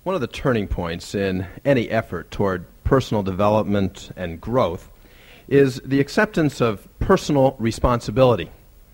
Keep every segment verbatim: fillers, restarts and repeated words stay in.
One of the turning points in any effort toward personal development and growth is the acceptance of personal responsibility.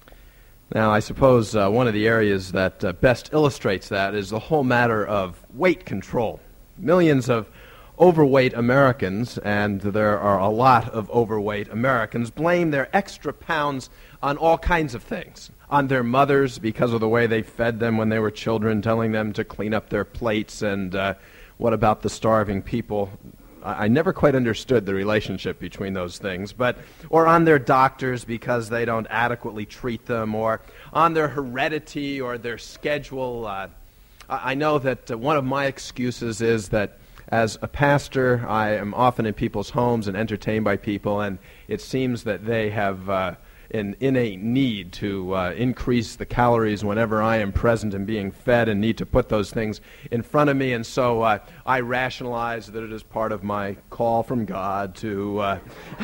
Now, I suppose uh, one of the areas that uh, best illustrates that is the whole matter of weight control. Millions of overweight Americans, and there are a lot of overweight Americans, blame their extra pounds on all kinds of things. On their mothers because of the way they fed them when they were children, telling them to clean up their plates, and uh, what about the starving people? I, I never quite understood the relationship between those things, but or on their doctors because they don't adequately treat them, or on their heredity or their schedule. Uh, I, I know that uh, one of my excuses is that as a pastor, I am often in people's homes and entertained by people, and it seems that they have uh, an innate need to uh, increase the calories whenever I am present and being fed, and need to put those things in front of me. And so uh, I rationalize that it is part of my call from God to uh,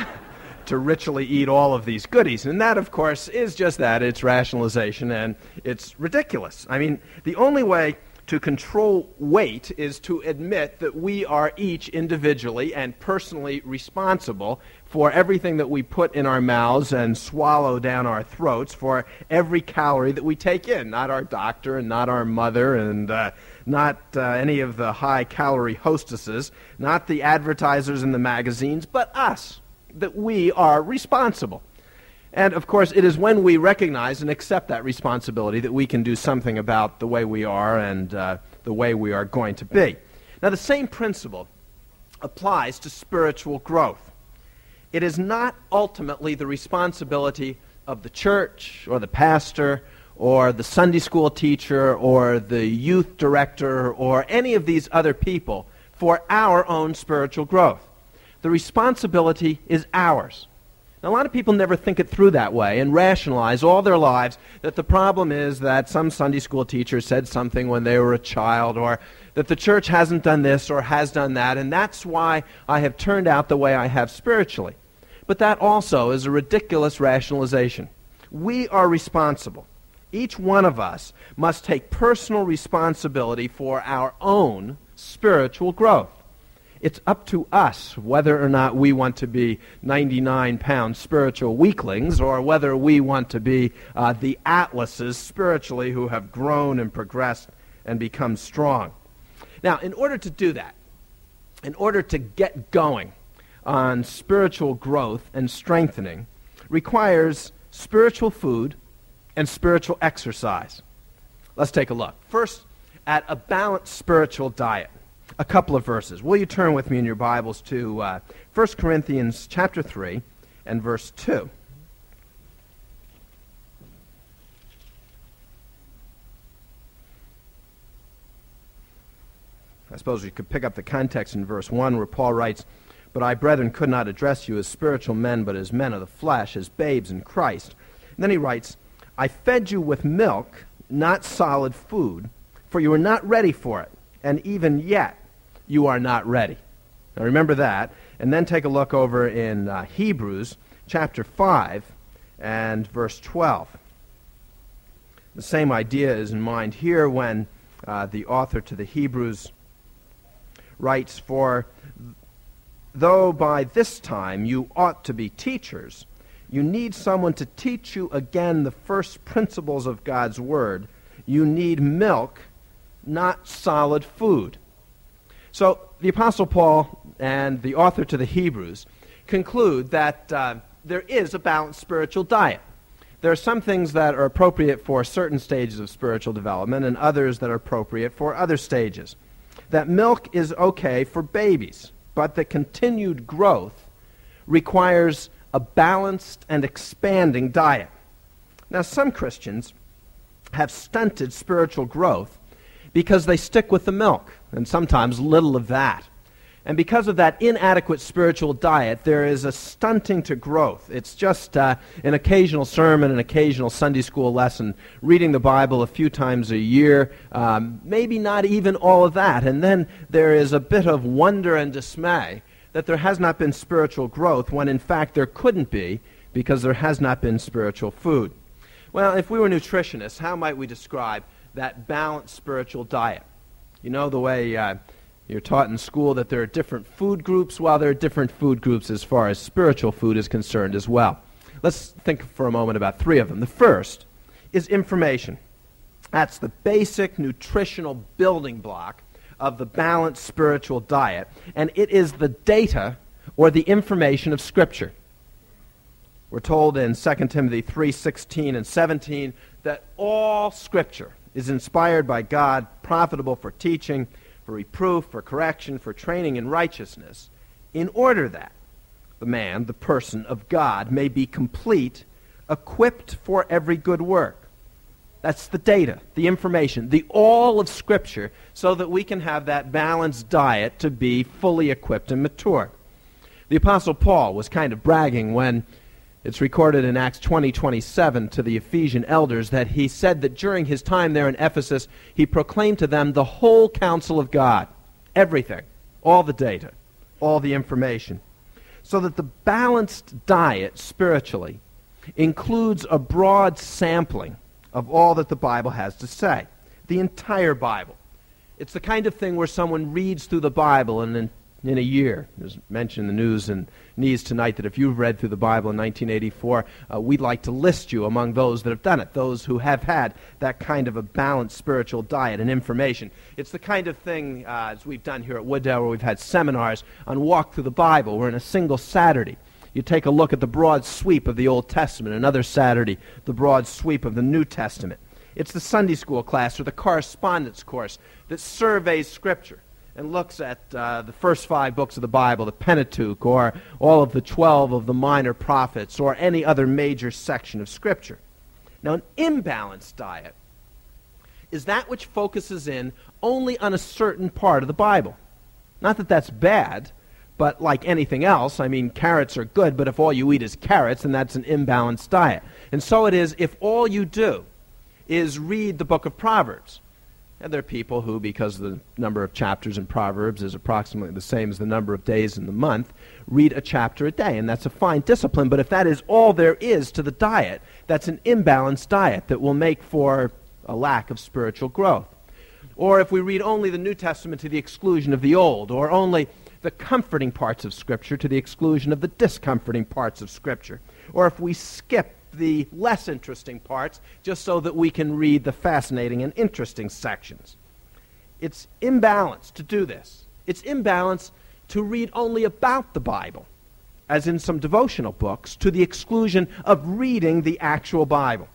to ritually eat all of these goodies. And that, of course, is just that. It's rationalization, and it's ridiculous. I mean, the only way to control weight is to admit that we are each individually and personally responsible for everything that we put in our mouths and swallow down our throats, for every calorie that we take in. Not our doctor and not our mother and uh, not uh, any of the high-calorie hostesses, not the advertisers in the magazines, but us, that we are responsible. And, of course, it is when we recognize and accept that responsibility that we can do something about the way we are and uh, the way we are going to be. Now, the same principle applies to spiritual growth. It is not ultimately the responsibility of the church or the pastor or the Sunday school teacher or the youth director or any of these other people for our own spiritual growth. The responsibility is ours. Now, a lot of people never think it through that way and rationalize all their lives that the problem is that some Sunday school teacher said something when they were a child, or that the church hasn't done this or has done that, and that's why I have turned out the way I have spiritually. But that also is a ridiculous rationalization. We are responsible. Each one of us must take personal responsibility for our own spiritual growth. It's up to us whether or not we want to be ninety-nine pound spiritual weaklings, or whether we want to be uh, the atlases spiritually who have grown and progressed and become strong. Now, in order to do that, in order to get going on spiritual growth and strengthening, requires spiritual food and spiritual exercise. Let's take a look. First, at a balanced spiritual diet. A couple of verses. Will you turn with me in your Bibles to uh, First Corinthians chapter three and verse two. I suppose we could pick up the context in verse one where Paul writes, "But I, brethren, could not address you as spiritual men, but as men of the flesh, as babes in Christ." And then he writes, "I fed you with milk, not solid food, for you were not ready for it, and even yet you are not ready." Now remember that, and then take a look over in uh, Hebrews chapter five and verse twelve. The same idea is in mind here when uh, the author to the Hebrews writes, "For though by this time you ought to be teachers, you need someone to teach you again the first principles of God's Word. You need milk, not solid food." So the Apostle Paul and the author to the Hebrews conclude that uh, there is a balanced spiritual diet. There are some things that are appropriate for certain stages of spiritual development and others that are appropriate for other stages. That milk is okay for babies, but the continued growth requires a balanced and expanding diet. Now, some Christians have stunted spiritual growth because they stick with the milk, and sometimes little of that. And because of that inadequate spiritual diet, there is a stunting to growth. It's just uh, an occasional sermon, an occasional Sunday school lesson, reading the Bible a few times a year, um, maybe not even all of that. And then there is a bit of wonder and dismay that there has not been spiritual growth, when in fact there couldn't be, because there has not been spiritual food. Well, if we were nutritionists, how might we describe that balanced spiritual diet? You know, the way uh, You're taught in school that there are different food groups, while there are different food groups as far as spiritual food is concerned as well. Let's think for a moment about three of them. The first is information. That's the basic nutritional building block of the balanced spiritual diet, and it is the data or the information of Scripture. We're told in Second Timothy three sixteen and seventeen that all Scripture is inspired by God, profitable for teaching, for reproof, for correction, for training in righteousness, in order that the man, the person of God, may be complete, equipped for every good work. That's the data, the information, the all of Scripture, so that we can have that balanced diet to be fully equipped and mature. The Apostle Paul was kind of bragging when it's recorded in Acts twenty twenty-seven to the Ephesian elders that he said that during his time there in Ephesus, he proclaimed to them the whole counsel of God, everything, all the data, all the information, so that the balanced diet spiritually includes a broad sampling of all that the Bible has to say, the entire Bible. It's the kind of thing where someone reads through the Bible and in, in a year, there's mentioned in the news and needs tonight that if you've read through the Bible in nineteen eighty-four, uh, we'd like to list you among those that have done it, those who have had that kind of a balanced spiritual diet and information. It's the kind of thing, uh, as we've done here at Wooddale, where we've had seminars on walk through the Bible. We're in a single Saturday. You take a look at the broad sweep of the Old Testament, another Saturday, the broad sweep of the New Testament. It's the Sunday school class or the correspondence course that surveys Scripture and looks at uh, the first five books of the Bible, the Pentateuch, or all of the twelve of the minor prophets, or any other major section of Scripture. Now, an imbalanced diet is that which focuses in only on a certain part of the Bible. Not that that's bad, but like anything else, I mean, carrots are good, but if all you eat is carrots, then that's an imbalanced diet. And so it is if all you do is read the book of Proverbs. And there are people who, because the number of chapters in Proverbs is approximately the same as the number of days in the month, read a chapter a day, and that's a fine discipline. But if that is all there is to the diet, that's an imbalanced diet that will make for a lack of spiritual growth. Or if we read only the New Testament to the exclusion of the Old, or only the comforting parts of Scripture to the exclusion of the discomforting parts of Scripture, or if we skip the less interesting parts just so that we can read the fascinating and interesting sections. It's imbalanced to do this. It's imbalanced to read only about the Bible, as in some devotional books, to the exclusion of reading the actual Bible.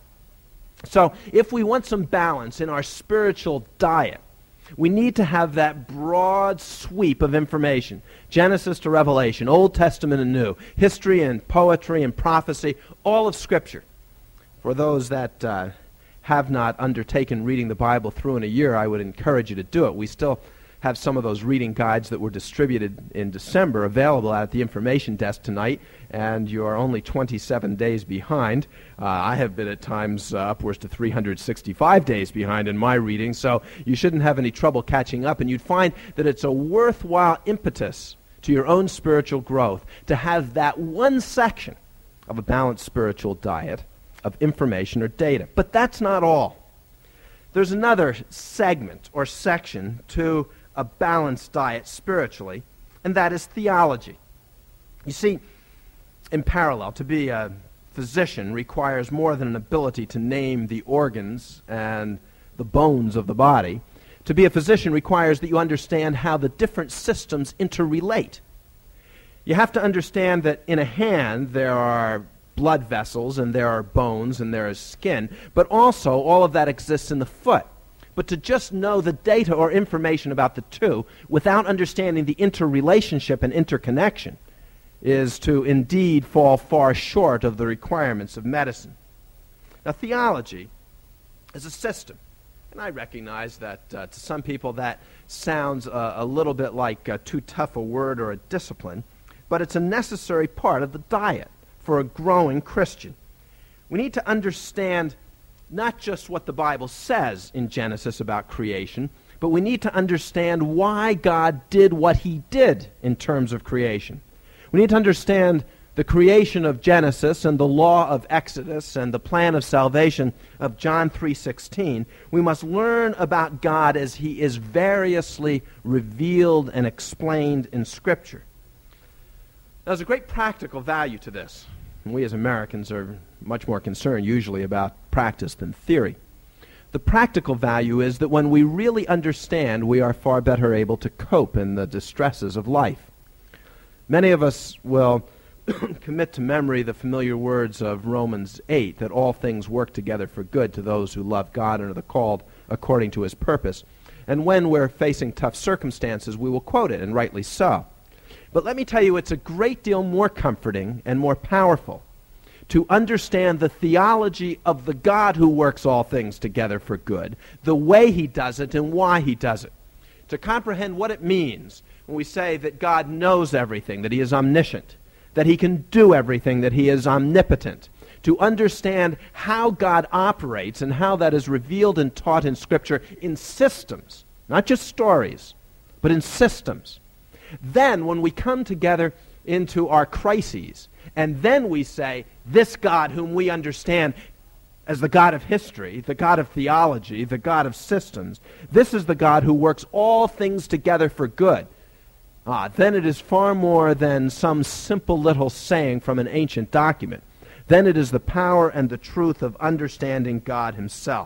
So if we want some balance in our spiritual diet, we need to have that broad sweep of information, Genesis to Revelation, Old Testament and New, history and poetry and prophecy, all of Scripture. For those that uh, have not undertaken reading the Bible through in a year, I would encourage you to do it. We still have some of those reading guides that were distributed in December available at the information desk tonight, and you're only twenty-seven days behind. Uh, I have been at times uh, upwards to three hundred sixty-five days behind in my reading, so you shouldn't have any trouble catching up, and you'd find that it's a worthwhile impetus to your own spiritual growth to have that one section of a balanced spiritual diet of information or data. But that's not all. There's another segment or section to a balanced diet spiritually, and that is theology. You see, in parallel, to be a physician requires more than an ability to name the organs and the bones of the body. To be a physician requires that you understand how the different systems interrelate. You have to understand that in a hand there are blood vessels and there are bones and there is skin, but also all of that exists in the foot. But to just know the data or information about the two without understanding the interrelationship and interconnection is to indeed fall far short of the requirements of medicine. Now, theology is a system, and I recognize that uh, to some people that sounds uh, a little bit like uh, too tough a word or a discipline, but it's a necessary part of the diet for a growing Christian. We need to understand not just what the Bible says in Genesis about creation, but we need to understand why God did what he did in terms of creation. We need to understand the creation of Genesis and the law of Exodus and the plan of salvation of John three sixteen, we must learn about God as he is variously revealed and explained in Scripture. Now, there's a great practical value to this. And we as Americans are much more concerned usually about practice than theory. The practical value is that when we really understand, we are far better able to cope in the distresses of life. Many of us will commit to memory the familiar words of Romans eight, that all things work together for good to those who love God and are the called according to his purpose. And when we're facing tough circumstances, we will quote it, and rightly so. But let me tell you, it's a great deal more comforting and more powerful to understand the theology of the God who works all things together for good, the way he does it and why he does it. To comprehend what it means when we say that God knows everything, that he is omniscient, that he can do everything, that he is omnipotent. To understand how God operates and how that is revealed and taught in Scripture in systems, not just stories, but in systems. Then, when we come together into our crises, and then we say, this God whom we understand as the God of history, the God of theology, the God of systems, this is the God who works all things together for good. Ah, then it is far more than some simple little saying from an ancient document. Then it is the power and the truth of understanding God himself.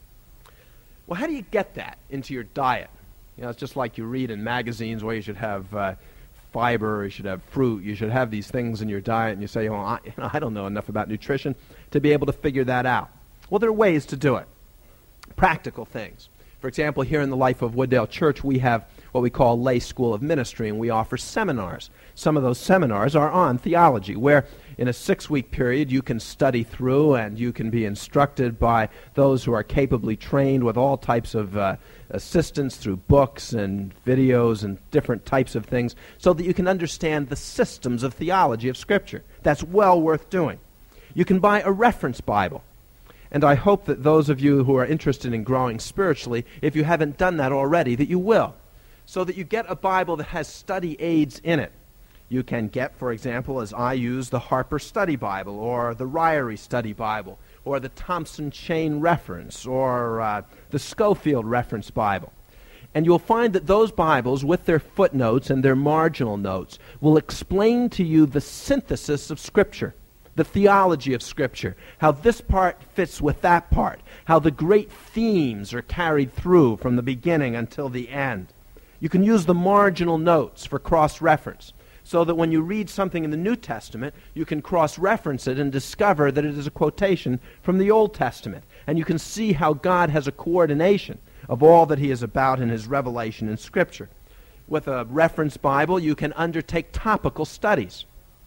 Well, how do you get that into your diet? You know, it's just like you read in magazines where you should have uh, fiber, you should have fruit, you should have these things in your diet, and you say, oh, I, you know, I don't know enough about nutrition to be able to figure that out. Well, there are ways to do it. Practical things. For example, here in the Life of Wooddale Church, we have what we call Lay School of Ministry, and we offer seminars. Some of those seminars are on theology, where in a six-week period you can study through and you can be instructed by those who are capably trained with all types of uh, assistance through books and videos and different types of things, so that you can understand the systems of theology of Scripture. That's well worth doing. You can buy a reference Bible. And I hope that those of you who are interested in growing spiritually, if you haven't done that already, that you will, so that you get a Bible that has study aids in it. You can get, for example, as I use, the Harper Study Bible, or the Ryrie Study Bible, or the Thompson Chain Reference, or uh, the Schofield Reference Bible. And you'll find that those Bibles, with their footnotes and their marginal notes, will explain to you the synthesis of Scripture, the theology of Scripture, how this part fits with that part, how the great themes are carried through from the beginning until the end. You can use the marginal notes for cross-reference, so that when you read something in the New Testament, you can cross-reference it and discover that it is a quotation from the Old Testament. And you can see how God has a coordination of all that he is about in his revelation in Scripture. With a reference Bible, you can undertake topical studies,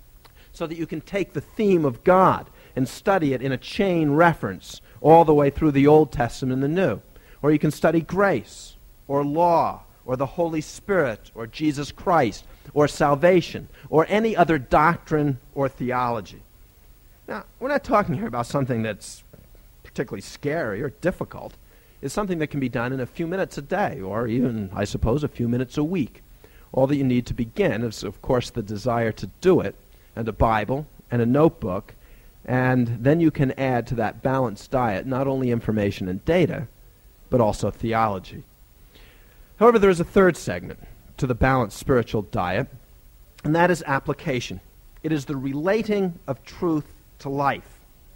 so that you can take the theme of God and study it in a chain reference all the way through the Old Testament and the New. Or you can study grace, or law, or the Holy Spirit, or Jesus Christ, or salvation, or any other doctrine or theology. Now, we're not talking here about something that's particularly scary or difficult. It's something that can be done in a few minutes a day, or even, I suppose, a few minutes a week. All that you need to begin is, of course, the desire to do it, and a Bible, and a notebook, and then you can add to that balanced diet not only information and data, but also theology. However, there is a third segment to the balanced spiritual diet, and that is application. It is the relating of truth to life.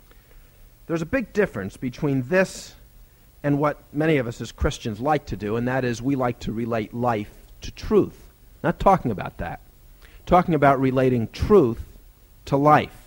There's a big difference between this and what many of us as Christians like to do, and that is we like to relate life to truth. Not talking about that. Talking about relating truth to life.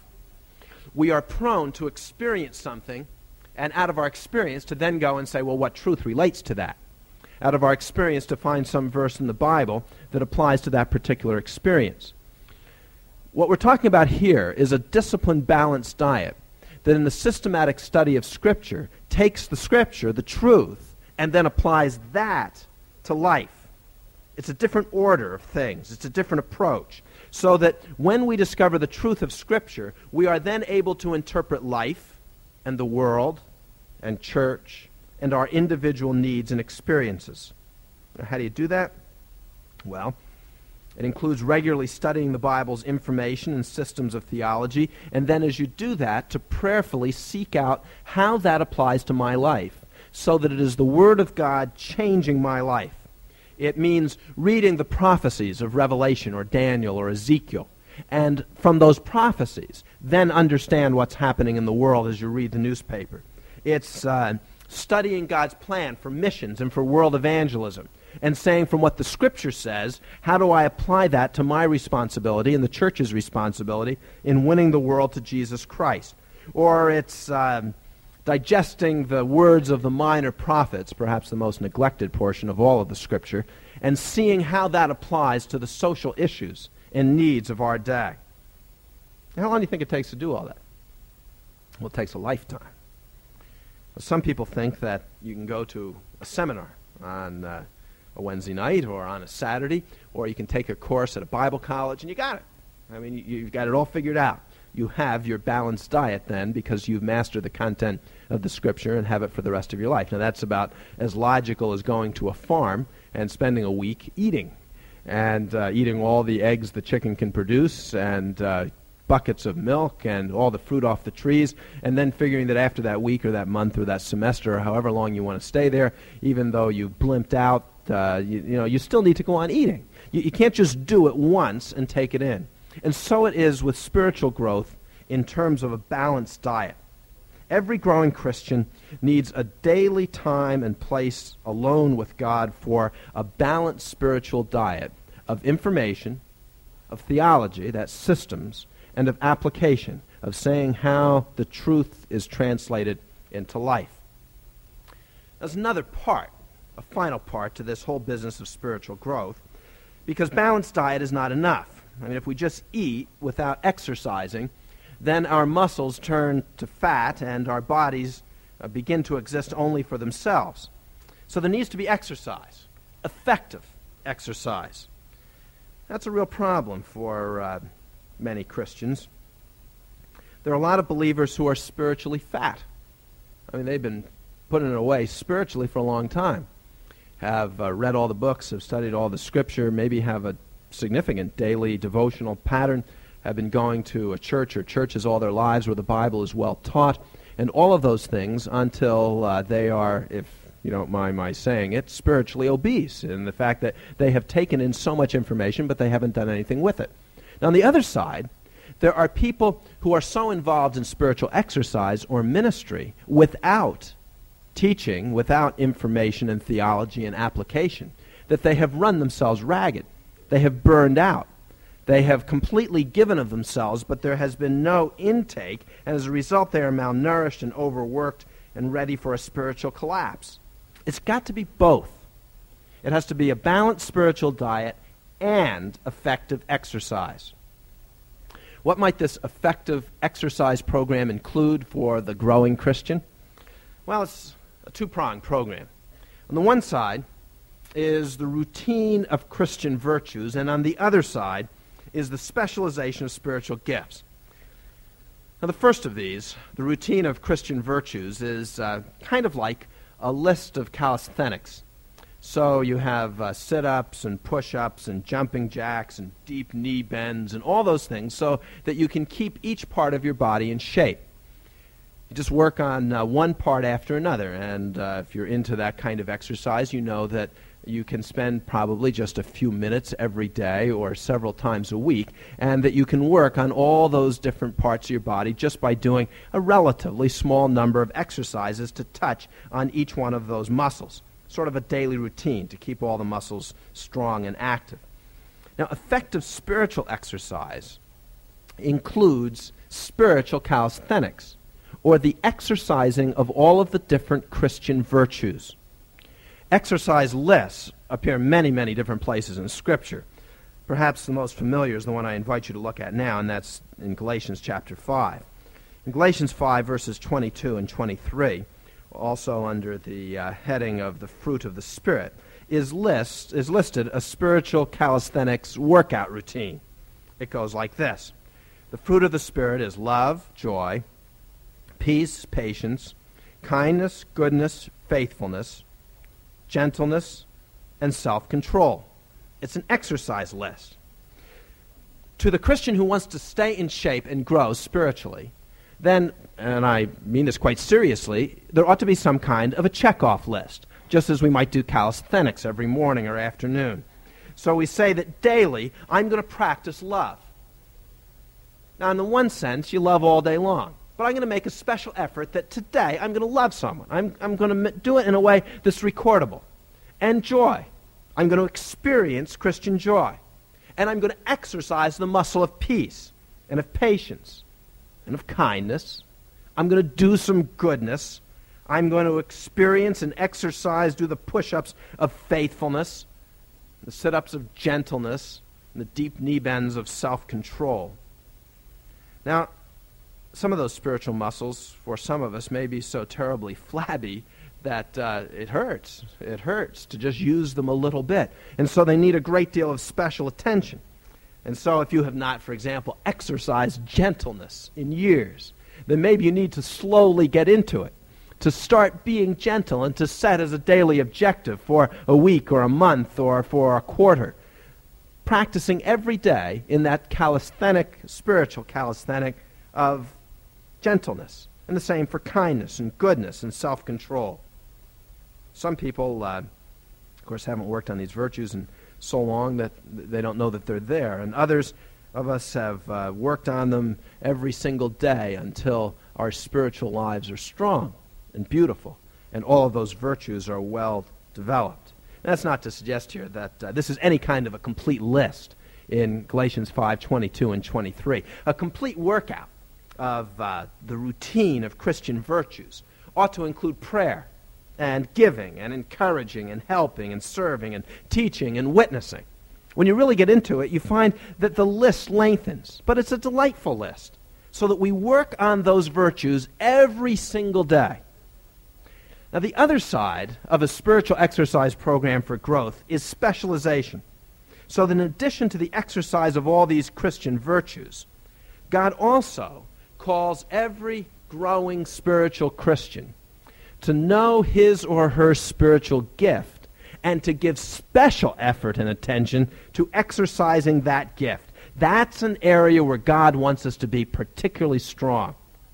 We are prone to experience something, and out of our experience to then go and say, well, what truth relates to that? Out of our experience to find some verse in the Bible that applies to that particular experience. What we're talking about here is a disciplined, balanced diet that in the systematic study of Scripture takes the Scripture, the truth, and then applies that to life. It's a different order of things. It's a different approach. So that when we discover the truth of Scripture, we are then able to interpret life and the world and church and our individual needs and experiences. Now, how do you do that? Well, It includes regularly studying the Bible's information and systems of theology, and then as you do that, to prayerfully seek out how that applies to my life, so that it is the Word of God changing my life. It means reading the prophecies of Revelation or Daniel or Ezekiel, and from those prophecies, then understand what's happening in the world as you read the newspaper. It's uh, studying God's plan for missions and for world evangelism, and saying from what the Scripture says, how do I apply that to my responsibility and the church's responsibility in winning the world to Jesus Christ? Or it's um, digesting the words of the minor prophets, perhaps the most neglected portion of all of the Scripture, and seeing how that applies to the social issues and needs of our day. How long do you think it takes to do all that? Well, it takes a lifetime. Some people think that you can go to a seminar on uh, a Wednesday night or on a Saturday, or you can take a course at a Bible college and you got it. I mean, you, you've got it all figured out. You have your balanced diet then because you've mastered the content of the Scripture and have it for the rest of your life. Now, that's about as logical as going to a farm and spending a week eating, and uh, eating all the eggs the chicken can produce, and uh, buckets of milk and all the fruit off the trees, and then figuring that after that week or that month or that semester or however long you want to stay there, even though you blimped out, uh, you, you know, you still need to go on eating. You, you can't just do it once and take it in. And so it is with spiritual growth in terms of a balanced diet. Every growing Christian needs a daily time and place alone with God for a balanced spiritual diet of information, of theology, that's systems, and of application, of saying how the truth is translated into life. There's another part, a final part to this whole business of spiritual growth, because balanced diet is not enough. I mean, if we just eat without exercising, then our muscles turn to fat and our bodies uh, begin to exist only for themselves. So there needs to be exercise, effective exercise. That's a real problem for uh, many Christians. There are a lot of believers who are spiritually fat. I mean, they've been putting it away spiritually for a long time, have uh, read all the books, have studied all the Scripture, maybe have a significant daily devotional pattern, have been going to a church or churches all their lives where the Bible is well taught, and all of those things until uh, they are, if you don't mind my saying it, spiritually obese in the fact that they have taken in so much information, but they haven't done anything with it. Now, on the other side, there are people who are so involved in spiritual exercise or ministry without teaching, without information and theology and application, that they have run themselves ragged. They have burned out. They have completely given of themselves, but there has been no intake, and as a result they are malnourished and overworked and ready for a spiritual collapse. It's got to be both. It has to be a balanced spiritual diet and effective exercise. What might this effective exercise program include for the growing Christian? Well, it's a two-pronged program. On the one side is the routine of Christian virtues, and on the other side is the specialization of spiritual gifts. Now, the first of these, the routine of Christian virtues, is uh, kind of like a list of calisthenics. So you have uh, sit-ups and push-ups and jumping jacks and deep knee bends and all those things so that you can keep each part of your body in shape. You just work on uh, one part after another, and uh, if you're into that kind of exercise, you know that you can spend probably just a few minutes every day or several times a week, and that you can work on all those different parts of your body just by doing a relatively small number of exercises to touch on each one of those muscles. Sort of a daily routine to keep all the muscles strong and active. Now, effective spiritual exercise includes spiritual calisthenics, or the exercising of all of the different Christian virtues. Exercise lists appear many, many different places in Scripture. Perhaps the most familiar is the one I invite you to look at now, and that's in Galatians chapter five. In Galatians five, verses twenty-two and twenty-three, also under the uh, heading of the fruit of the Spirit, is list is listed a spiritual calisthenics workout routine. It goes like this. The fruit of the Spirit is love, joy, peace, patience, kindness, goodness, faithfulness, gentleness, and self-control. It's an exercise list. to the Christian who wants to stay in shape and grow spiritually, then, and I mean this quite seriously, there ought to be some kind of a checkoff list, just as we might do calisthenics every morning or afternoon. So we say that daily, I'm going to practice love. Now, in the one sense, you love all day long. But I'm going to make a special effort that today I'm going to love someone. I'm, I'm going to do it in a way that's recordable. And joy. I'm going to experience Christian joy. And I'm going to exercise the muscle of peace and of patience and of kindness. I'm going to do some goodness. I'm going to experience and exercise, do the push-ups of faithfulness, the sit-ups of gentleness, and the deep knee bends of self-control. Now, some of those spiritual muscles, for some of us, may be so terribly flabby that uh, it hurts. It hurts to just use them a little bit. And so they need a great deal of special attention. And so if you have not, for example, exercised gentleness in years, then maybe you need to slowly get into it, to start being gentle and to set as a daily objective for a week or a month or for a quarter, practicing every day in that calisthenic, spiritual calisthenic of gentleness, and the same for kindness and goodness and self-control. Some people, uh, of course, haven't worked on these virtues in so long that they don't know that they're there, and others of us have uh, worked on them every single day until our spiritual lives are strong and beautiful, and all of those virtues are well developed. And that's not to suggest here that uh, this is any kind of a complete list in Galatians five, twenty-two and twenty-three. A complete workout of uh, the routine of Christian virtues ought to include prayer and giving and encouraging and helping and serving and teaching and witnessing. When you really get into it, you find that the list lengthens, but it's a delightful list, so that we work on those virtues every single day. Now, the other side of a spiritual exercise program for growth is specialization. So that in addition to the exercise of all these Christian virtues, God also calls every growing spiritual Christian to know his or her spiritual gift and to give special effort and attention to exercising that gift. That's an area where God wants us to be particularly strong.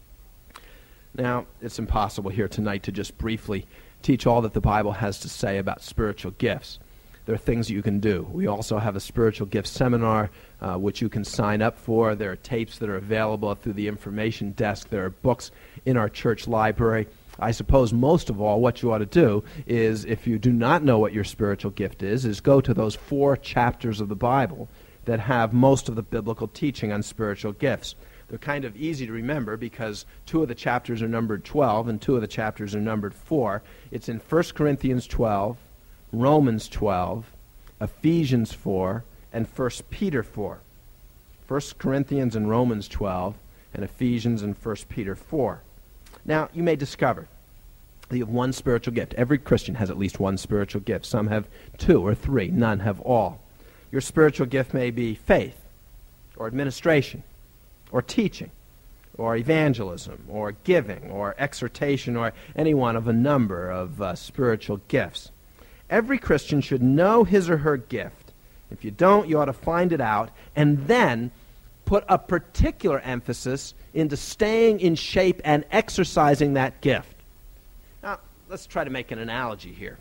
Now, it's impossible here tonight to just briefly teach all that the Bible has to say about spiritual gifts. There are things you can do. We also have a spiritual gift seminar uh, which you can sign up for. There are tapes that are available through the information desk. There are books in our church library. I suppose most of all what you ought to do is, if you do not know what your spiritual gift is, is go to those four chapters of the Bible that have most of the biblical teaching on spiritual gifts. They're kind of easy to remember because two of the chapters are numbered twelve and two of the chapters are numbered four. It's in First Corinthians twelve, Romans twelve, Ephesians four, and First Peter four. First Corinthians and Romans twelve, and Ephesians and First Peter four. Now, you may discover that you have one spiritual gift. Every Christian has at least one spiritual gift. Some have two or three. None have all. Your spiritual gift may be faith, or administration, or teaching, or evangelism, or giving, or exhortation, or any one of a number of uh, spiritual gifts. Every Christian should know his or her gift. If you don't, you ought to find it out, and then put a particular emphasis into staying in shape and exercising that gift. Now, let's try to make an analogy here.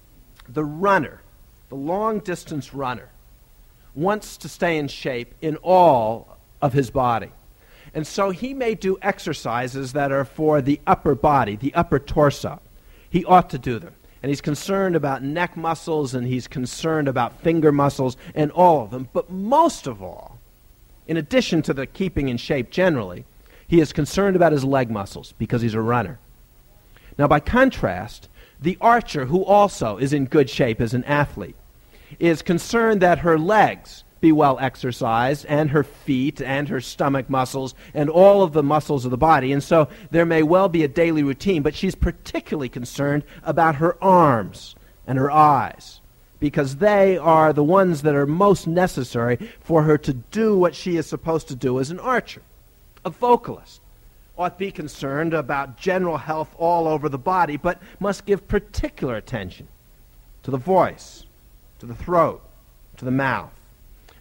The runner, the long-distance runner, wants to stay in shape in all of his body. And so he may do exercises that are for the upper body, the upper torso. He ought to do them. And he's concerned about neck muscles, and he's concerned about finger muscles, and all of them. But most of all, in addition to the keeping in shape generally, he is concerned about his leg muscles because he's a runner. Now, by contrast, the archer, who also is in good shape as an athlete, is concerned that her legs be well exercised, and her feet, and her stomach muscles, and all of the muscles of the body. And so there may well be a daily routine, but she's particularly concerned about her arms and her eyes, because they are the ones that are most necessary for her to do what she is supposed to do as an archer. A vocalist ought to be concerned about general health all over the body, but must give particular attention to the voice, to the throat, to the mouth.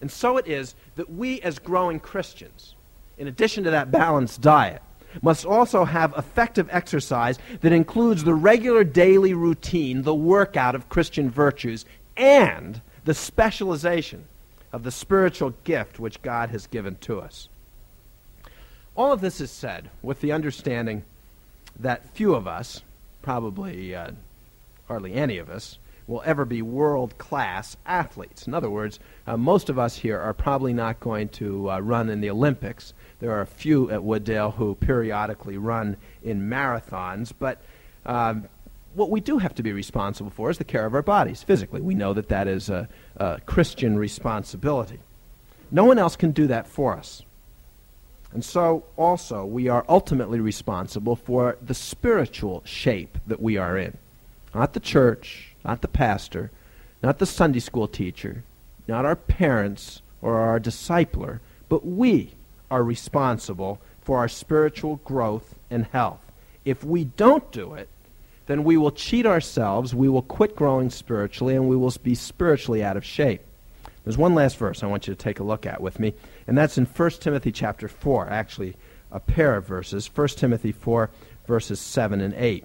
And so it is that we as growing Christians, in addition to that balanced diet, must also have effective exercise that includes the regular daily routine, the workout of Christian virtues, and the specialization of the spiritual gift which God has given to us. All of this is said with the understanding that few of us, probably uh, hardly any of us, will ever be world-class athletes. In other words, uh, most of us here are probably not going to uh, run in the Olympics. There are a few at Wooddale who periodically run in marathons, but um, what we do have to be responsible for is the care of our bodies physically. We know that that is a, a Christian responsibility. No one else can do that for us. And so, also, we are ultimately responsible for the spiritual shape that we are in. Not the church, not the pastor, not the Sunday school teacher, not our parents or our discipler, but we are responsible for our spiritual growth and health. If we don't do it, then we will cheat ourselves, we will quit growing spiritually, and we will be spiritually out of shape. There's one last verse I want you to take a look at with me, and that's in First Timothy chapter four, actually a pair of verses, First Timothy four, verses seven and eight.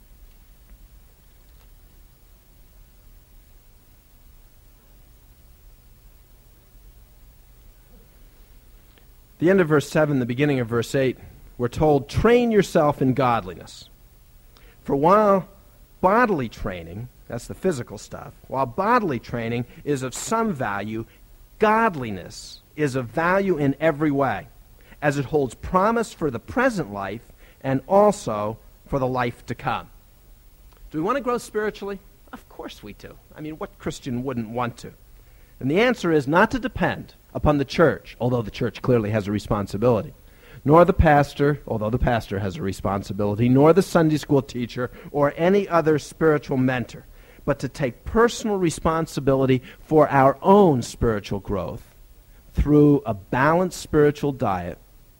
The end of verse seven, the beginning of verse eight, we're told, train yourself in godliness. For while bodily training, that's the physical stuff, while bodily training is of some value, godliness is of value in every way, as it holds promise for the present life and also for the life to come. Do we want to grow spiritually? Of course we do. I mean, what Christian wouldn't want to? And the answer is not to depend upon the church, although the church clearly has a responsibility, nor the pastor, although the pastor has a responsibility, nor the Sunday school teacher or any other spiritual mentor, but to take personal responsibility for our own spiritual growth through a balanced spiritual diet,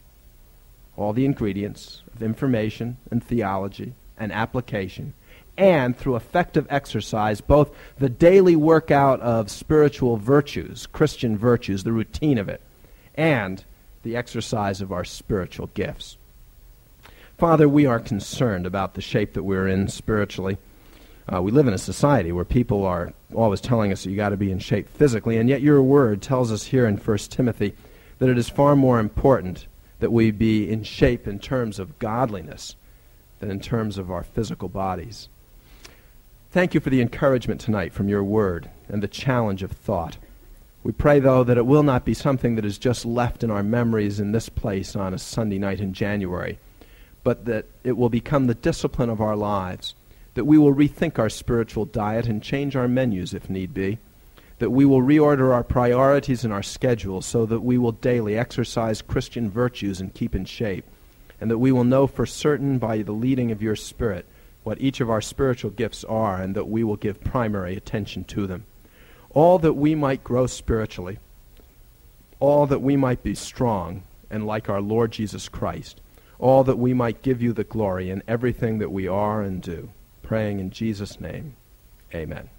all the ingredients of information and theology and application, and through effective exercise, both the daily workout of spiritual virtues, Christian virtues, the routine of it, and the exercise of our spiritual gifts. Father, we are concerned about the shape that we're in spiritually. Uh, we live in a society where people are always telling us that you got to be in shape physically, and yet your word tells us here in First Timothy that it is far more important that we be in shape in terms of godliness than in terms of our physical bodies. Thank you for the encouragement tonight from your word and the challenge of thought. We pray, though, that it will not be something that is just left in our memories in this place on a Sunday night in January, but that it will become the discipline of our lives, that we will rethink our spiritual diet and change our menus if need be, that we will reorder our priorities and our schedules so that we will daily exercise Christian virtues and keep in shape, and that we will know for certain by the leading of your Spirit what each of our spiritual gifts are, and that we will give primary attention to them. All that we might grow spiritually, all that we might be strong and like our Lord Jesus Christ, all that we might give you the glory in everything that we are and do. Praying in Jesus' name, amen.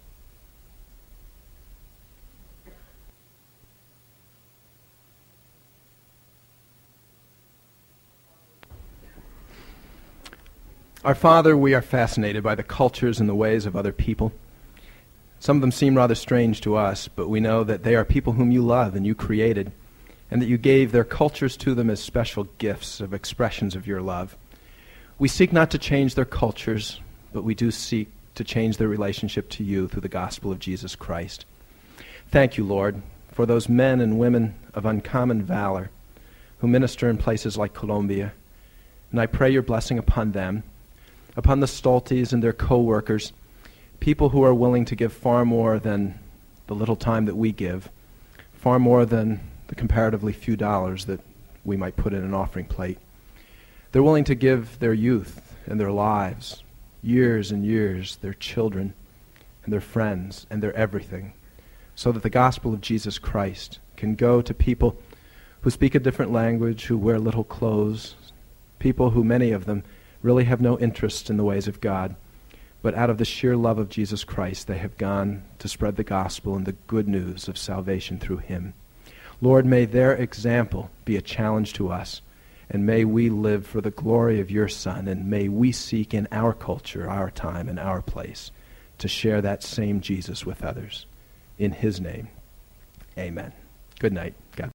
Our Father, we are fascinated by the cultures and the ways of other people. Some of them seem rather strange to us, but we know that they are people whom you love and you created, and that you gave their cultures to them as special gifts of expressions of your love. We seek not to change their cultures, but we do seek to change their relationship to you through the gospel of Jesus Christ. Thank you, Lord, for those men and women of uncommon valor who minister in places like Colombia, and I pray your blessing upon them, upon the Stoltes and their co-workers, people who are willing to give far more than the little time that we give, far more than the comparatively few dollars that we might put in an offering plate. They're willing to give their youth and their lives, years and years, their children and their friends and their everything, so that the gospel of Jesus Christ can go to people who speak a different language, who wear little clothes, people who, many of them, really have no interest in the ways of God, but out of the sheer love of Jesus Christ, they have gone to spread the gospel and the good news of salvation through him. Lord, may their example be a challenge to us, and may we live for the glory of your Son, and may we seek in our culture, our time, and our place to share that same Jesus with others. In his name, amen. Good night. God